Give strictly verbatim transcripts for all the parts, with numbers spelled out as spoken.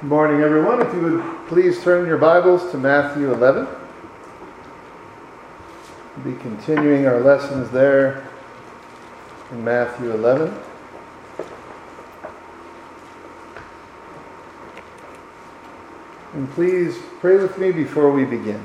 Good morning, everyone. If you would please turn your Bibles to Matthew eleven. We'll be continuing our lessons there in Matthew eleven. And please pray with me before we begin.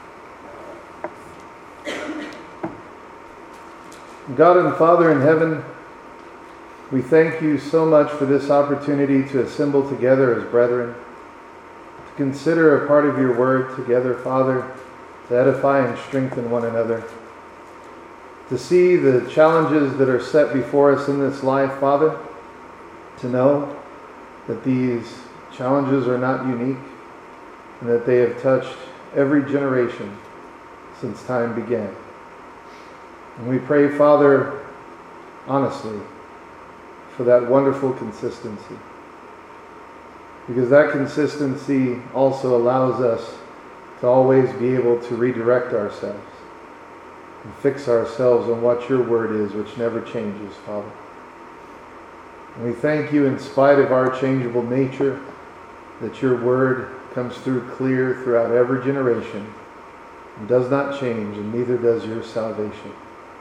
God and Father in heaven, we thank you so much for this opportunity to assemble together as brethren, to consider a part of your word together, Father, to edify and strengthen one another, to see the challenges that are set before us in this life, Father, to know that these challenges are not unique and that they have touched every generation since time began. And we pray, Father, honestly, for that wonderful consistency. Because that consistency also allows us to always be able to redirect ourselves and fix ourselves on what your word is, which never changes, Father. And we thank you in spite of our changeable nature that your word comes through clear throughout every generation and does not change, and neither does your salvation.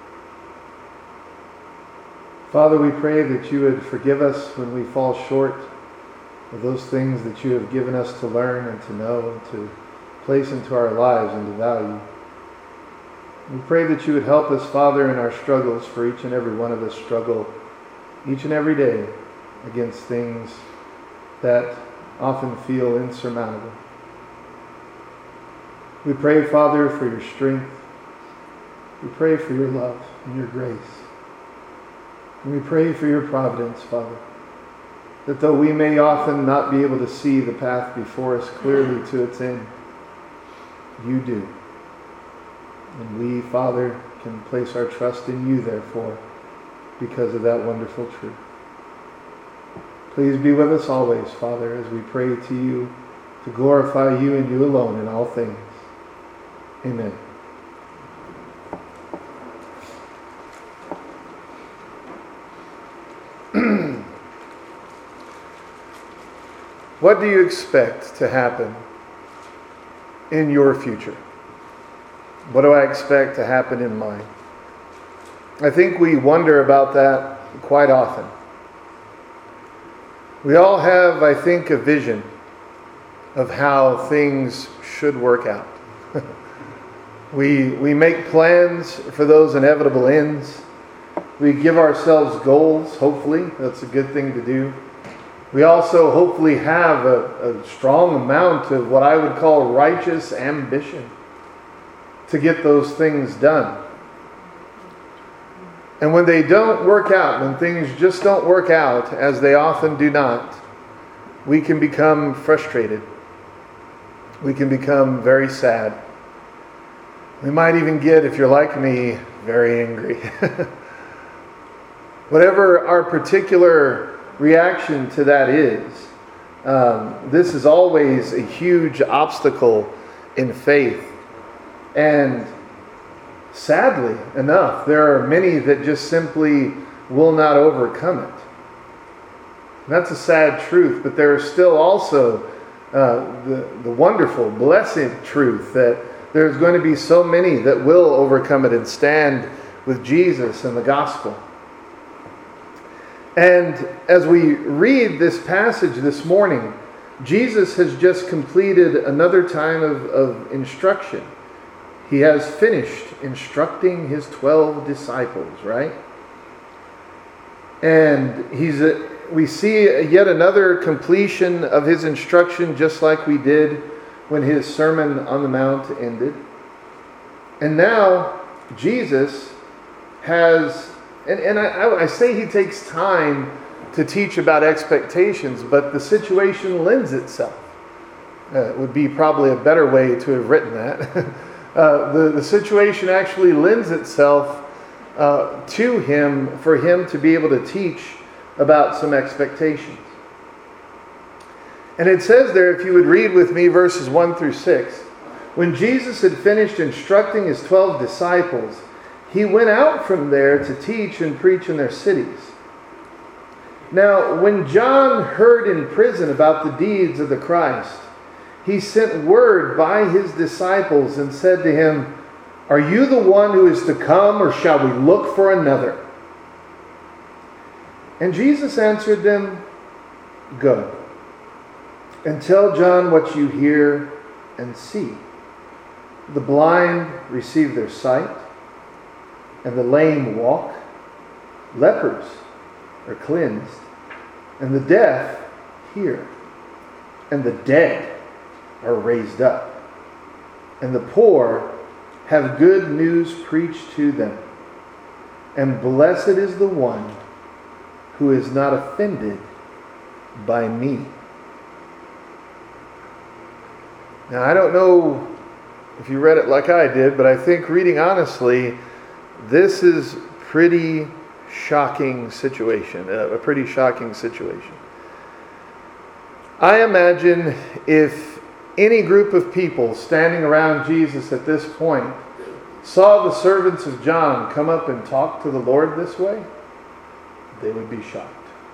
Father, we pray that you would forgive us when we fall short of those things that you have given us to learn and to know and to place into our lives and to value. We pray that you would help us, Father, in our struggles, for each and every one of us struggle each and every day against things that often feel insurmountable. We pray, Father, for your strength. We pray for your love and your grace. And we pray for your providence, Father, that though we may often not be able to see the path before us clearly to its end, you do. And we, Father, can place our trust in you, therefore, because of that wonderful truth. Please be with us always, Father, as we pray to you to glorify you and you alone in all things. Amen. What do you expect to happen in your future? What do I expect to happen in mine? I think we wonder about that quite often. We all have, I think, a vision of how things should work out. we, we make plans for those inevitable ends. We give ourselves goals, hopefully. That's a good thing to do. We also hopefully have a, a strong amount of what I would call righteous ambition to get those things done. And when they don't work out, when things just don't work out, as they often do not, we can become frustrated. We can become very sad. We might even get, if you're like me, very angry. Whatever our particular reaction to that is, um, this is always a huge obstacle in faith. And sadly enough, there are many that just simply will not overcome it. And that's a sad truth, but there is still also uh, the, the wonderful, blessed truth that there's going to be so many that will overcome it and stand with Jesus and the gospel. And as we read this passage this morning, Jesus has just completed another time of, of instruction. He has finished instructing his twelve disciples, right? And he's a, we see yet another completion of his instruction, just like we did when his Sermon on the Mount ended. And now Jesus has... And, and I, I say he takes time to teach about expectations, but the situation lends itself. Uh, would be probably a better way to have written that. uh, the, the situation actually lends itself uh, to him, for him to be able to teach about some expectations. And it says there, if you would read with me verses one through six, when Jesus had finished instructing his twelve disciples, he went out from there to teach and preach in their cities. Now, when John heard in prison about the deeds of the Christ, he sent word by his disciples and said to him, "Are you the one who is to come, or shall we look for another?" And Jesus answered them, "Go, and tell John what you hear and see. The blind receive their sight, and the lame walk. Lepers are cleansed, and the deaf hear, and the dead are raised up, and the poor have good news preached to them. And blessed is the one who is not offended by me." Now, I don't know if you read it like I did, but I think, reading honestly, this is pretty shocking situation, a pretty shocking situation. I imagine if any group of people standing around Jesus at this point saw the servants of John come up and talk to the Lord this way, they would be shocked.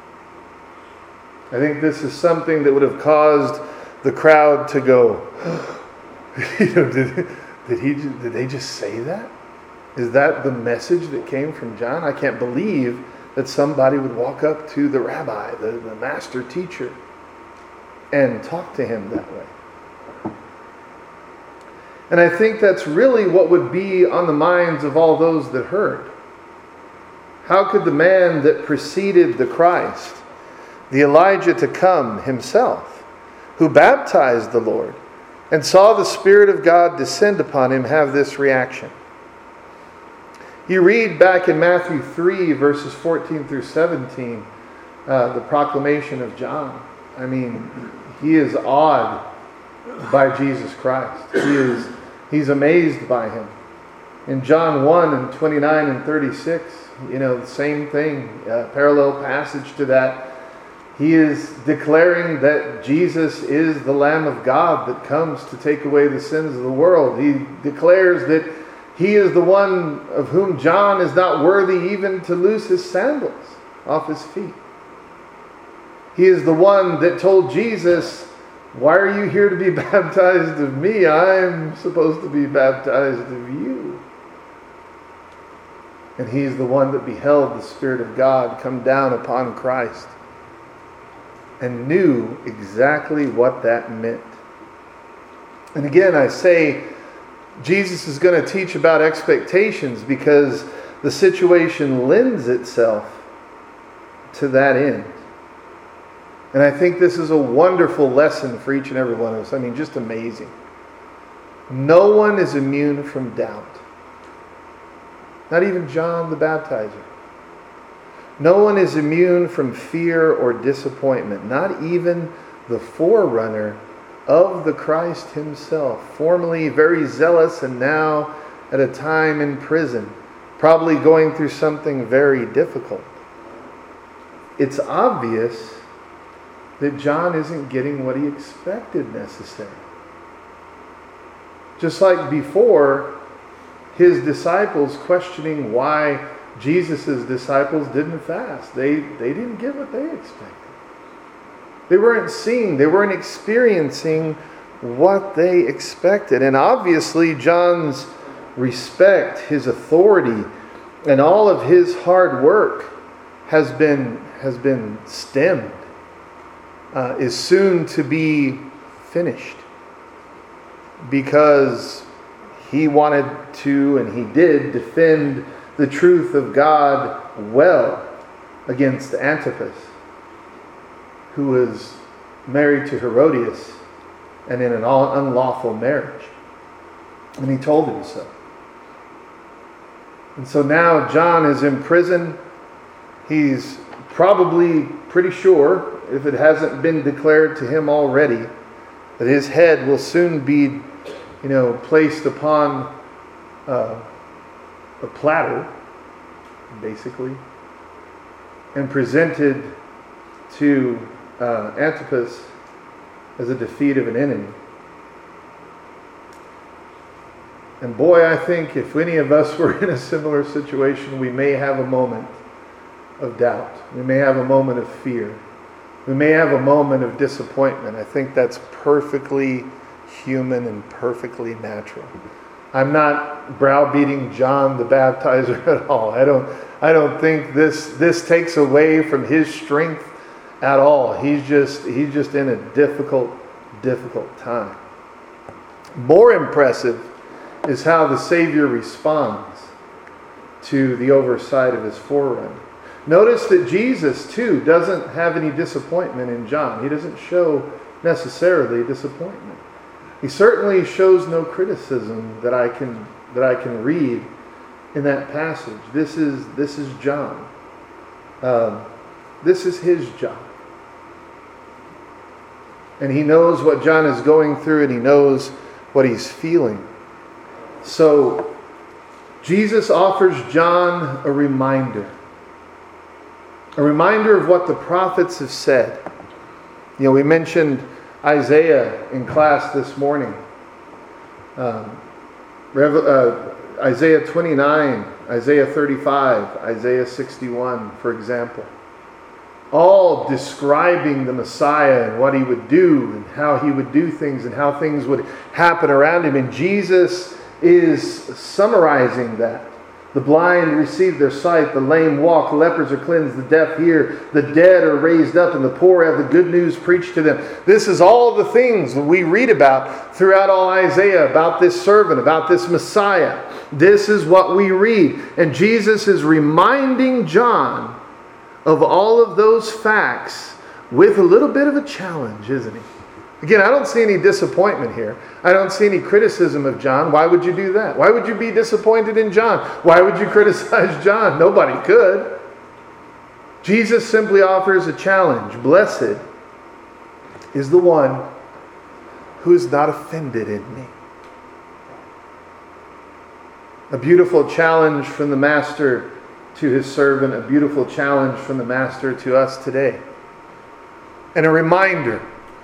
I think this is something that would have caused the crowd to go, you know, did, did he? Did they just say that? Is that the message that came from John? I can't believe that somebody would walk up to the rabbi, the, the master teacher, and talk to him that way. And I think that's really what would be on the minds of all those that heard. How could the man that preceded the Christ, the Elijah to come himself, who baptized the Lord and saw the Spirit of God descend upon him, have this reaction? You read back in Matthew three, verses fourteen through seventeen, uh, the proclamation of John. I mean, he is awed by Jesus Christ. He is he's amazed by him. In John one and twenty-nine and thirty-six, you know, the same thing, uh, parallel passage to that. He is declaring that Jesus is the Lamb of God that comes to take away the sins of the world. He declares that he is the one of whom John is not worthy even to loose his sandals off his feet. He is the one that told Jesus, "Why are you here to be baptized of me? I'm supposed to be baptized of you." And he's the one that beheld the Spirit of God come down upon Christ and knew exactly what that meant. And again, I say, Jesus is going to teach about expectations because the situation lends itself to that end. And I think this is a wonderful lesson for each and every one of us. I mean, just amazing. No one is immune from doubt. Not even John the Baptizer. No one is immune from fear or disappointment. Not even the forerunner of the Christ himself, formerly very zealous and now at a time in prison, probably going through something very difficult. It's obvious that John isn't getting what he expected necessarily. Just like before, his disciples questioning why Jesus' disciples didn't fast. They, they didn't get what they expected. They weren't seeing, they weren't experiencing what they expected. And obviously John's respect, his authority, and all of his hard work has been, has been stemmed, uh, is soon to be finished. Because he wanted to, and he did, defend the truth of God well against Antipas, who was married to Herodias and in an unlawful marriage. And he told him so. And so now John is in prison. He's probably pretty sure, if it hasn't been declared to him already, that his head will soon be, you know, placed upon uh, a platter, basically, and presented to uh, Antipas as a defeat of an enemy. And boy, I think if any of us were in a similar situation, we may have a moment of doubt. We may have a moment of fear. We may have a moment of disappointment. I think that's perfectly human and perfectly natural. I'm not browbeating John the Baptizer at all. I don't I don't think this this takes away from his strength at all. He's just he's just in a difficult, difficult time. More impressive is how the Savior responds to the oversight of his forerunner. Notice that Jesus, too, doesn't have any disappointment in John. He doesn't show necessarily disappointment. He certainly shows no criticism that I can that I can read in that passage. This is this is John. Um, this is his job. And he knows what John is going through, and he knows what he's feeling. So Jesus offers John a reminder. A reminder of what the prophets have said. You know, we mentioned Isaiah in class this morning. Um, Revel- uh, Isaiah twenty-nine, Isaiah thirty-five, Isaiah sixty-one, for example. All describing the Messiah and what he would do and how he would do things and how things would happen around him. And Jesus is summarizing that. The blind receive their sight, the lame walk, the lepers are cleansed, the deaf hear, the dead are raised up, and the poor have the good news preached to them. This is all the things that we read about throughout all Isaiah, about this servant, about this Messiah. This is what we read. And Jesus is reminding John of all of those facts with a little bit of a challenge, isn't he? Again, I don't see any disappointment here. I don't see any criticism of John. Why would you do that? Why would you be disappointed in John? Why would you criticize John? Nobody could. Jesus simply offers a challenge. Blessed is the one who is not offended in me. A beautiful challenge from the Master to his servant. A beautiful challenge from the Master to us today. And a reminder.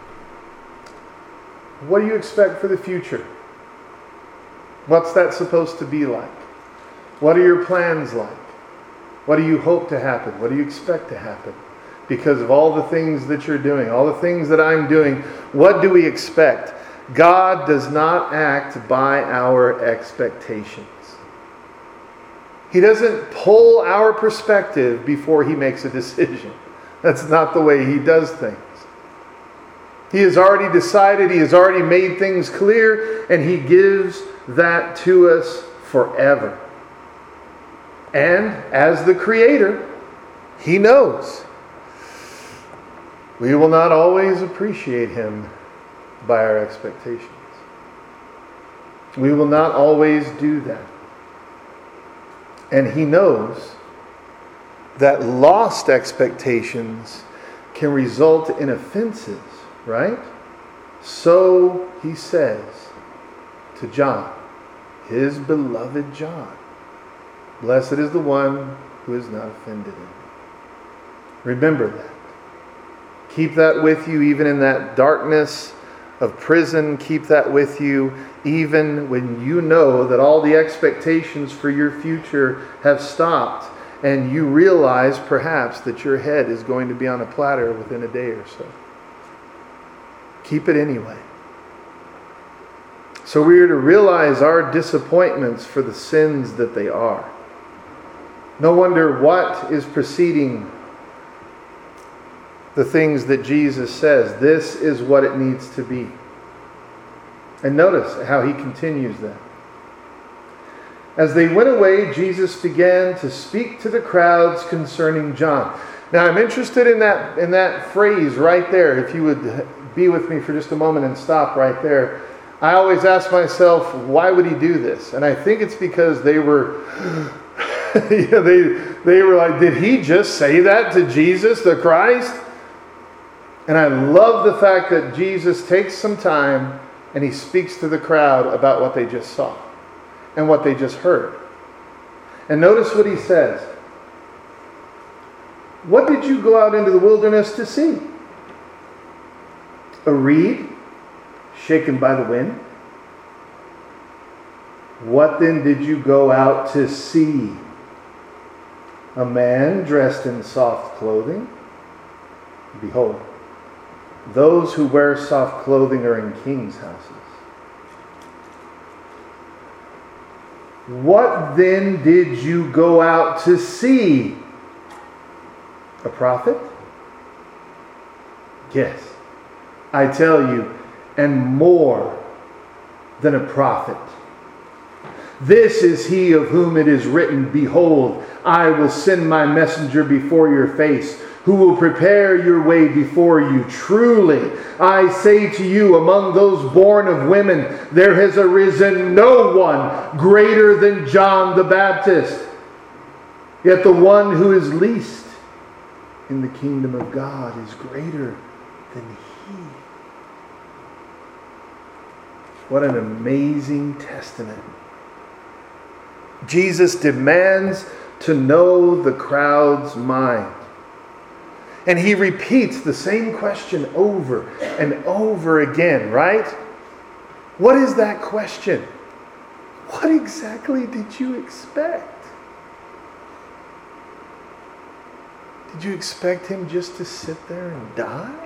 What do you expect for the future? What's that supposed to be like? What are your plans like? What do you hope to happen? What do you expect to happen? Because of all the things that you're doing, all the things that I'm doing, what do we expect? God does not act by our expectations. He doesn't pull our perspective before he makes a decision. That's not the way he does things. He has already decided, he has already made things clear, and he gives that to us forever. And as the Creator, he knows we will not always appreciate him by our expectations. We will not always do that. And he knows that lost expectations can result in offenses. Right? So he says to John, his beloved John, blessed is the one who is not offended in me. Remember that. Keep that with you even in that darkness of prison. Keep that with you even when you know that all the expectations for your future have stopped and you realize perhaps that your head is going to be on a platter within a day or so. Keep it anyway. So we are to realize our disappointments for the sins that they are. No wonder what is preceding the things that Jesus says. This is what it needs to be. And notice how he continues that. As they went away, Jesus began to speak to the crowds concerning John. Now I'm interested in that in that phrase right there. If you would be with me for just a moment and stop right there. I always ask myself, why would he do this? And I think it's because they were, you know, they they were like, did he just say that to Jesus, the Christ? And I love the fact that Jesus takes some time and he speaks to the crowd about what they just saw and what they just heard. And notice what he says. What did you go out into the wilderness to see? A reed shaken by the wind? What then did you go out to see? a man dressed in soft clothing. Behold, those who wear soft clothing are in kings' houses. What then did you go out to see? A prophet? Yes, I tell you, and more than a prophet. This is he of whom it is written, Behold, I will send my messenger before your face, who will prepare your way before you. Truly, I say to you, among those born of women, there has arisen no one greater than John the Baptist. Yet the one who is least in the kingdom of God is greater than he. What an amazing testament. Jesus demands to know the crowd's mind. And he repeats the same question over and over again, right? What is that question? What exactly did you expect? Did you expect him just to sit there and die?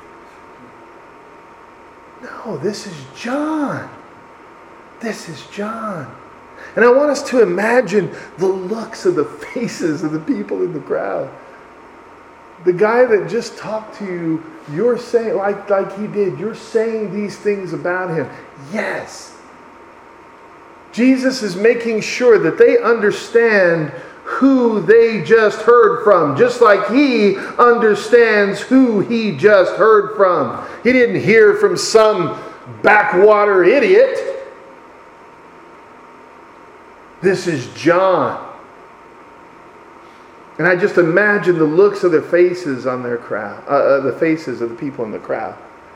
No, this is John. This is John. And I want us to imagine the looks of the faces of the people in the crowd. The guy that just talked to you, you're saying, like, like he did, you're saying these things about him. Yes. Jesus is making sure that they understand who they just heard from, just like he understands who he just heard from. He didn't hear from some backwater idiot. This is John. And I just imagine the looks of their faces on their crowd, uh, uh, the faces of the people in the crowd.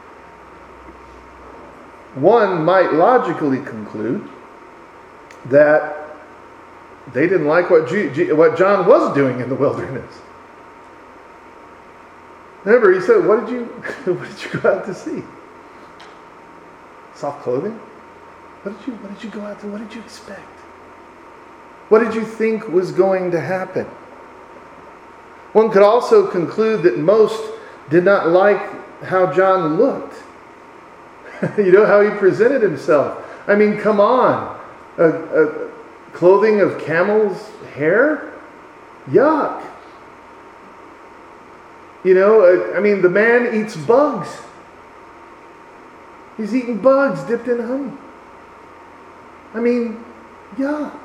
One might logically conclude that they didn't like what, G- G- what John was doing in the wilderness. Remember, he said, "What did you, what did you go out to see? Soft clothing? What did you, what did you go out to? What did you expect? What did you think was going to happen?" One could also conclude that most did not like how John looked. You know, how he presented himself. I mean, come on. A, a clothing of camel's hair? Yuck. You know, I mean, the man eats bugs. He's eating bugs dipped in honey. I mean, yuck.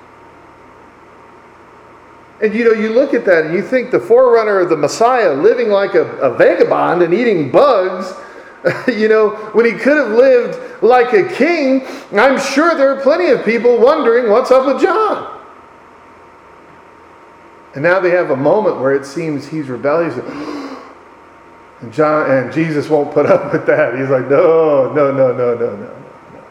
And you know, you look at that and you think the forerunner of the Messiah living like a, a vagabond and eating bugs, you know, when he could have lived like a king, I'm sure there are plenty of people wondering what's up with John. And now they have a moment where it seems he's rebellious. And John and Jesus won't put up with that. He's like, no, no, no, no, no, no, no.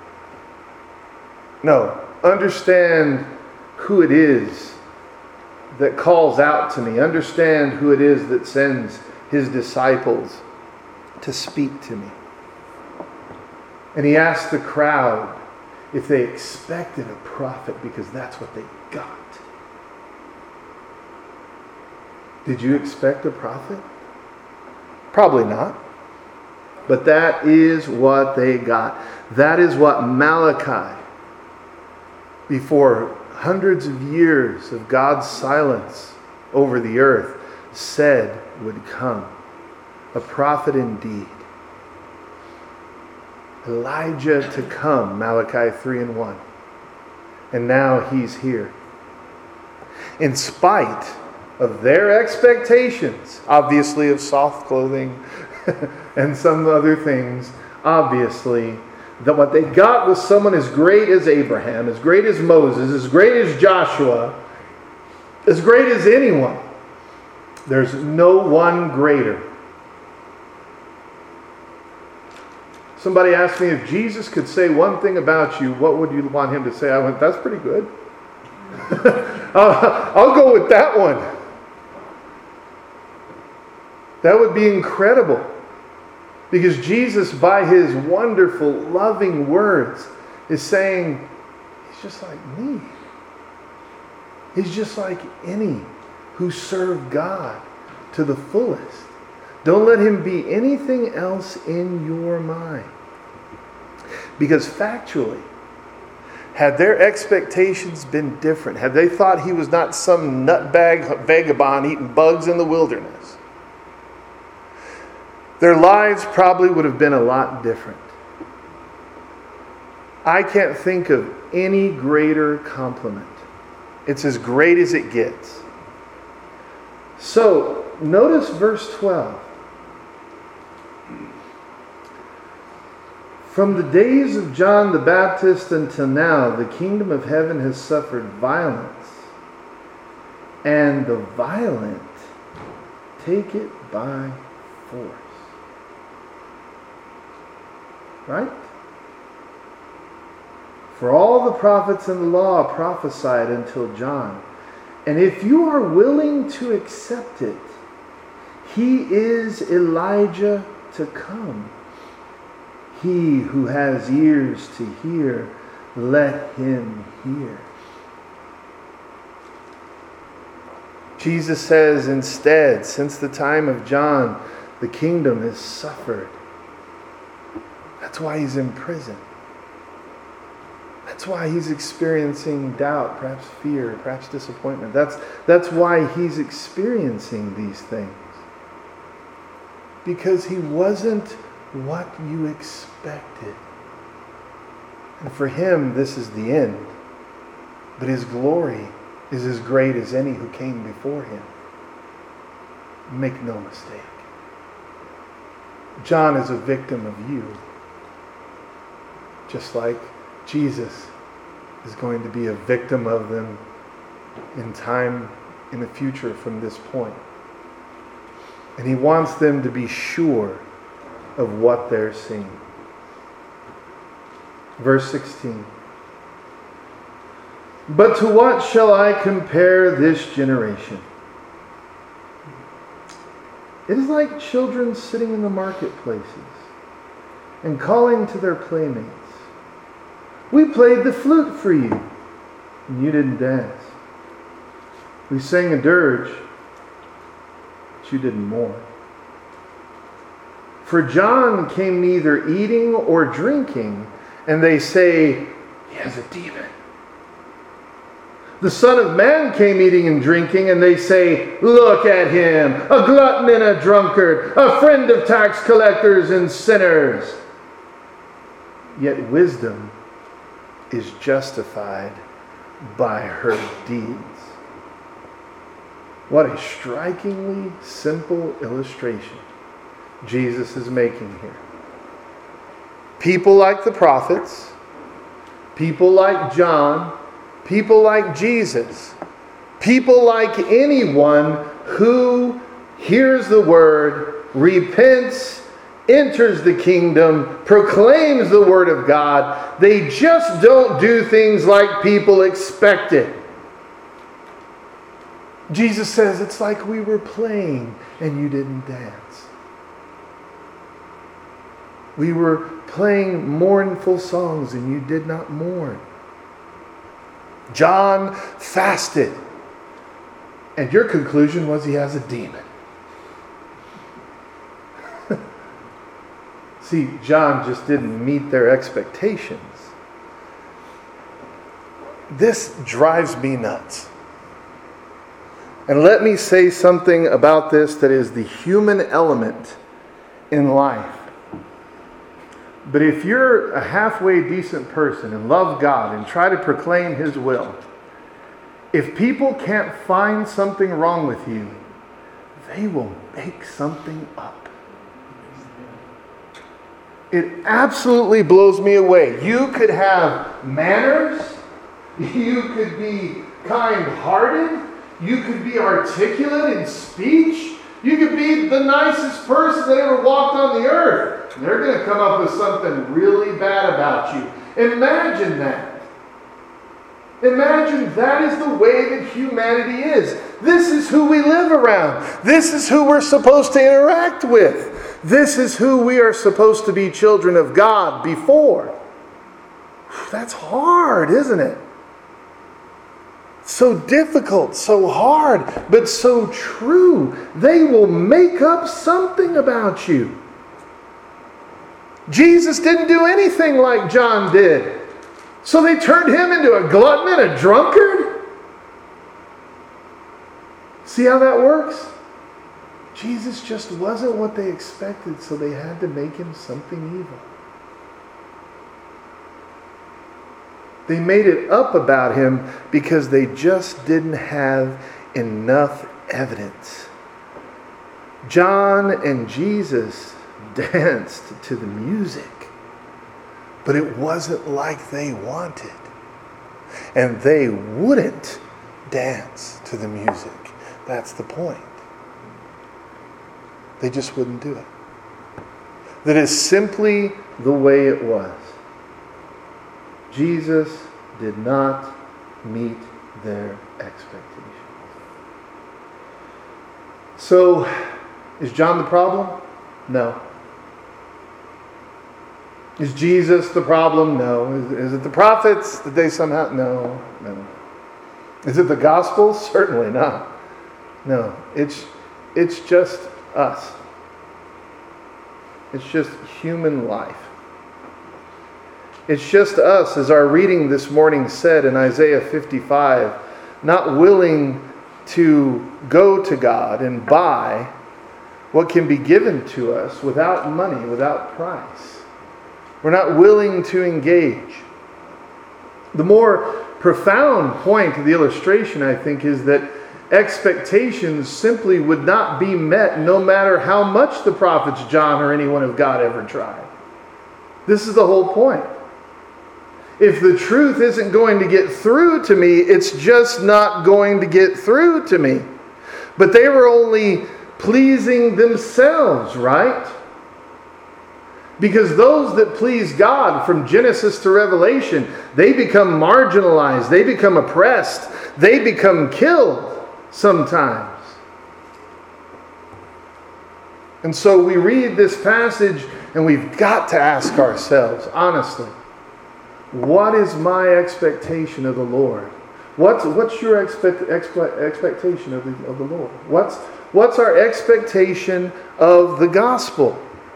No, understand who it is that calls out to me. Understand who it is that sends his disciples to speak to me. And he asked the crowd if they expected a prophet, because that's what they got. Did you expect a prophet? Probably not. But that is what they got. That is what Malachi, before hundreds of years of God's silence over the earth, said would come. A prophet indeed. Elijah to come, Malachi three and one. And now he's here. In spite of their expectations, obviously of soft clothing and some other things, obviously, that what they got was someone as great as Abraham, as great as Moses, as great as Joshua, as great as anyone. There's no one greater. Somebody asked me, if Jesus could say one thing about you, what would you want him to say? I went, that's pretty good. I'll, I'll go with that one. That would be incredible. Because Jesus, by his wonderful, loving words, is saying, he's just like me. He's just like any who serve God to the fullest. Don't let him be anything else in your mind. Because factually, had their expectations been different, had they thought he was not some nutbag vagabond eating bugs in the wilderness, their lives probably would have been a lot different. I can't think of any greater compliment. It's as great as it gets. So, notice verse twelve. From the days of John the Baptist until now, the kingdom of heaven has suffered violence, and the violent take it by force. Right? For all the prophets and the law prophesied until John. And if you are willing to accept it, he is Elijah to come. He who has ears to hear, let him hear. Jesus says instead, since the time of John, the kingdom has suffered. That's why he's in prison. That's why he's experiencing doubt, perhaps fear, perhaps disappointment. That's, that's why he's experiencing these things. Because he wasn't what you expected. And for him, this is the end. But his glory is as great as any who came before him. Make no mistake. John is a victim of you. Just like Jesus is going to be a victim of them in time in the future from this point. And he wants them to be sure of what they're seeing. Verse sixteen. But to what shall I compare this generation? It is like children sitting in the marketplaces and calling to their playmates. We played the flute for you, and you didn't dance. We sang a dirge, but you didn't mourn. For John came neither eating or drinking, and they say, he has a demon. The Son of Man came eating and drinking, and they say, look at him, a glutton and a drunkard, a friend of tax collectors and sinners. Yet wisdom is justified by her deeds. What a strikingly simple illustration Jesus is making here. People like the prophets, people like John, people like Jesus, people like anyone who hears the word, repents, enters the kingdom, proclaims the word of God. They just don't do things like people expected. Jesus says it's like we were playing and you didn't dance. We were playing mournful songs and you did not mourn. John fasted, and your conclusion was he has a demon. See, John just didn't meet their expectations. This drives me nuts. And let me say something about this that is the human element in life. But if you're a halfway decent person and love God and try to proclaim His will, if people can't find something wrong with you, they will make something up. It absolutely blows me away. You could have manners, you could be kind-hearted, you could be articulate in speech, you could be the nicest person that ever walked on the earth. They're going to come up with something really bad about you. Imagine that. Imagine that is the way that humanity is. This is who we live around. This is who we're supposed to interact with. This is who we are supposed to be children of God before. That's hard, isn't it? So difficult, so hard, but so true. They will make up something about you. Jesus didn't do anything like John did. So they turned him into a glutton and a drunkard? See how that works? Jesus just wasn't what they expected, so they had to make him something evil. They made it up about him because they just didn't have enough evidence. John and Jesus danced to the music, but it wasn't like they wanted. And they wouldn't dance to the music. That's the point. They just wouldn't do it. That is simply the way it was. Jesus did not meet their expectations. So, is John the problem? No. Is Jesus the problem? No. Is, is it the prophets? Did they somehow? No. No. Is it the gospel? Certainly not. No. It's, it's just us. It's just human life. It's just us, as our reading this morning said in Isaiah fifty-five, not willing to go to God and buy what can be given to us without money, without price. We're not willing to engage. The more profound point of the illustration, I think, is that expectations simply would not be met no matter how much the prophets John or anyone of God ever tried. This is the whole point. If the truth isn't going to get through to me, it's just not going to get through to me. But they were only pleasing themselves, right? Because those that please God from Genesis to Revelation, they become marginalized, they become oppressed, they become killed sometimes. And so we read this passage and we've got to ask ourselves, honestly, what is my expectation of the Lord? What's, what's your expect, expect, expectation of the, of the Lord? What's, what's our expectation of the gospel?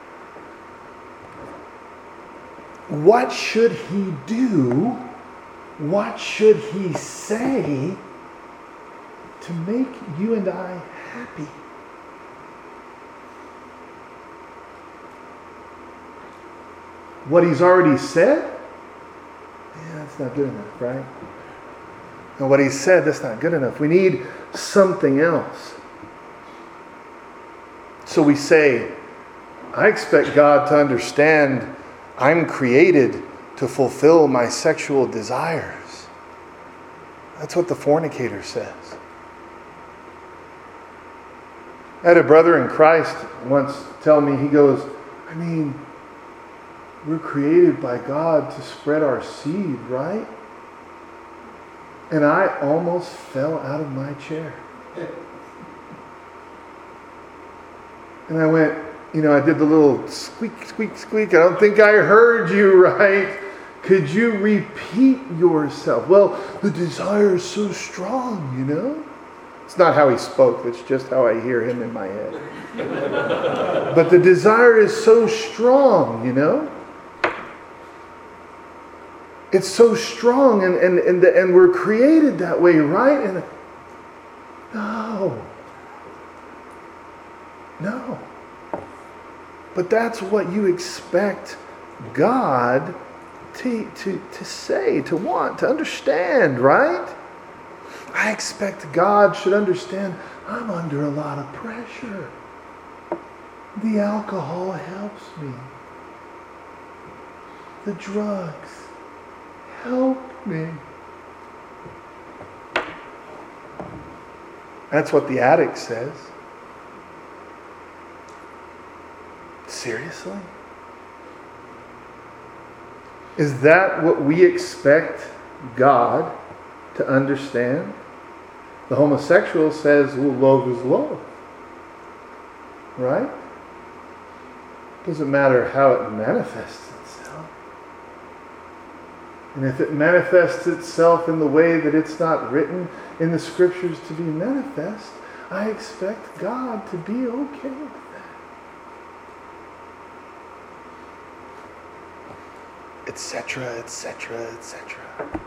What should he do? What should he say to make you and I happy? What he's already said? Yeah, that's not good enough, right? And what he said, that's not good enough. We need something else. So we say, I expect God to understand I'm created to fulfill my sexual desires. That's what the fornicator says. I had a brother in Christ once tell me, he goes, I mean, we're created by God to spread our seed, right? And I almost fell out of my chair. And I went, you know, I did the little squeak, squeak, squeak. I don't think I heard you right. Could you repeat yourself? Well, the desire is so strong, you know. It's not how he spoke. It's just how I hear him in my head. But the desire is so strong, you know. It's so strong, and, and, and, and we're created that way, right? And no. No. But that's what you expect God to, to, to say, to want, to understand, right? I expect God should understand I'm under a lot of pressure. The alcohol helps me. The drugs help me. That's what the addict says. Seriously? Is that what we expect God to understand? The homosexual says, well, love is love. Right? Doesn't matter how it manifests itself. And if it manifests itself in the way that it's not written in the Scriptures to be manifest, I expect God to be okay with that. Etc., et cetera, et cetera.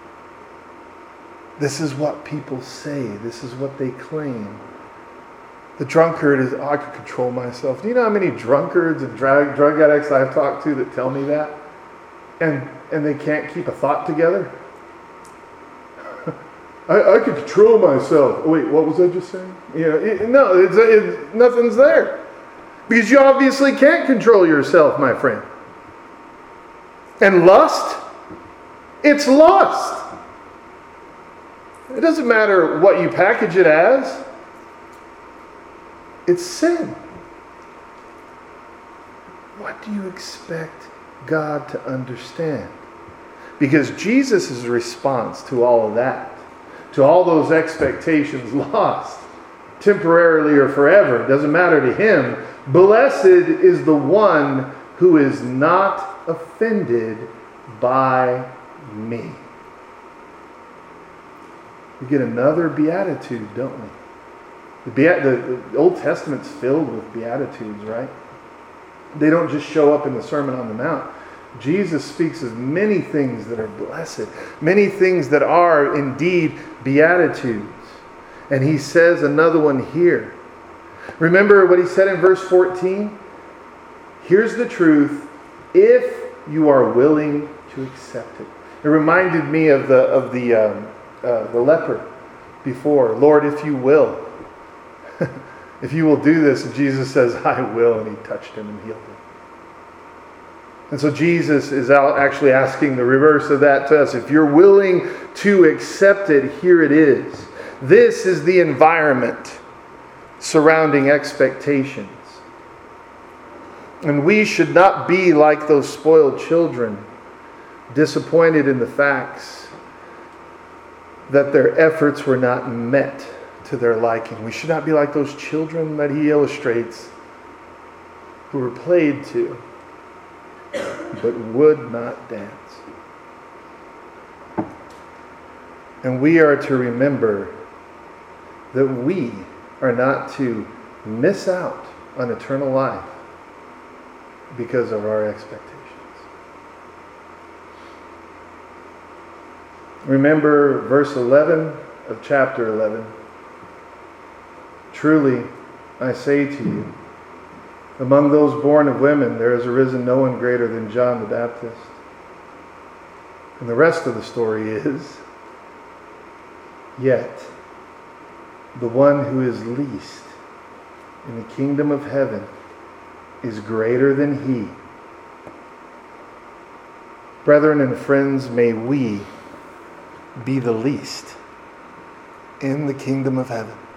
This is what people say. This is what they claim. The drunkard is, oh, I can control myself. Do you know how many drunkards and drug, drug addicts I've talked to that tell me that? And and they can't keep a thought together? I, I can control myself. Oh, wait, what was I just saying? You know, it, no, it's, it, nothing's there. Because you obviously can't control yourself, my friend. And lust? It's lust. It doesn't matter what you package it as. It's sin. What do you expect God to understand? Because Jesus' response to all of that, to all those expectations lost, temporarily or forever, doesn't matter to him. Blessed is the one who is not offended by me. We get another beatitude, don't we? The, Beat- the, the Old Testament's filled with beatitudes, right? They don't just show up in the Sermon on the Mount. Jesus speaks of many things that are blessed, many things that are indeed beatitudes. And he says another one here. Remember what he said in verse fourteen? Here's the truth, if you are willing to accept it. It reminded me of the of the um, uh, the leper before. Lord, if you will. If you will do this, and Jesus says, I will, and he touched him and healed him. And so Jesus is out actually asking the reverse of that to us. If you're willing to accept it, here it is. This is the environment surrounding expectations. And we should not be like those spoiled children, disappointed in the facts that their efforts were not met to their liking. We should not be like those children that he illustrates who were played to but would not dance. And we are to remember that we are not to miss out on eternal life because of our expectations. Remember verse eleven of chapter eleven. Truly, I say to you, among those born of women, there has arisen no one greater than John the Baptist. And the rest of the story is, yet, the one who is least in the kingdom of heaven is greater than he. Brethren and friends, may we be the least in the kingdom of heaven.